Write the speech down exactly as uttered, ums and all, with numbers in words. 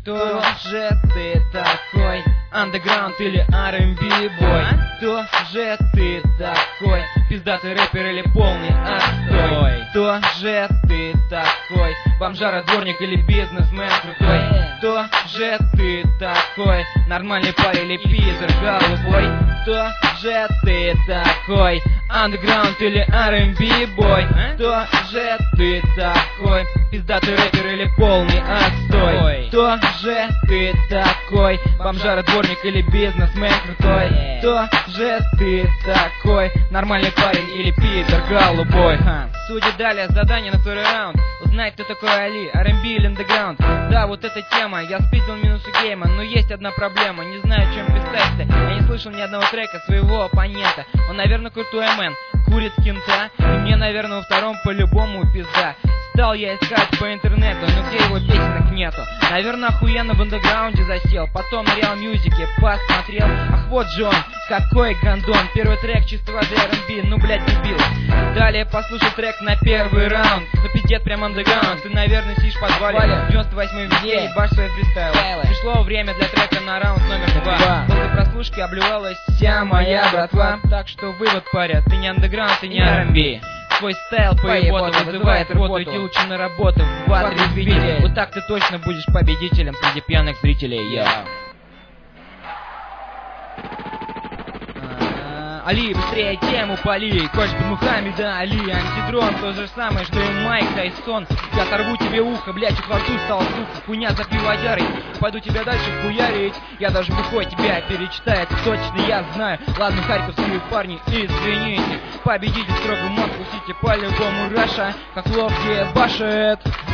Кто же ты такой? Андеграунд или ар энд би бой? Кто же ты такой? Пиздатый рэпер или полный отстой? Кто же ты такой? Бомжара, дворник или бизнесмен крутой? Кто же ты такой? Нормальный парень или пидор голубой? Кто же ты такой? Андеграунд или ар энд би бой? Кто же ты такой? Пиздатый рэпер или полный отстой? Кто же ты такой? Бомжара, дворник или бизнесмен крутой? Кто же ты такой? Нормальный парень или пидор голубой? Судьи дали задание на второй раунд. Узнать, кто такой Али, ар энд би или андеграунд. Да, вот эта тема, я спиздил минусы гейма. Но есть одна проблема, не знаю, чем писать-то. Я не слышал ни одного трека своего оппонента. Он, наверное, крутой мэн, курит кента. И мне, наверное, во втором по-любому пизда. Стал я искать по интернету, но где его песенок нету. Наверное, охуенно в андеграунде засел. Потом на Real Music посмотрел. Ах, вот же он, какой гандон. Первый трек чисто воды ар энд би, ну, блядь, дебил. Далее послушай трек на первый раунд. Ну, пиздец, прям андеграунд. Ты, наверное, сидишь в подвале девяносто восьмой везде, ебашь свои фристайлы. Пришло время для трека на раунд номер два. После прослушки обливалась вся моя братва. Так что вывод, паря, ты не андеграунд, ты не ар энд би. Твой стайл по еботу вызывает рвоту. Иди лучше на работу в отрезвитель. Вот так ты точно будешь победителем среди пьяных зрителей. Yeah. Али, быстрее тему пали. Кош под Мухаммеда Али. Антидрон, то же самое, что и Майк Тайсон. Я оторву тебе ухо, блядь, во рту стал сука. Хуйня за пиводярой. Пойду тебя дальше хуярить. Я даже бухой тебя перечитаю, это точно я знаю. Ладно, харьковские парни, извините. Победитель строго Москву Сити, по-любому Раша. Как ловкие башет.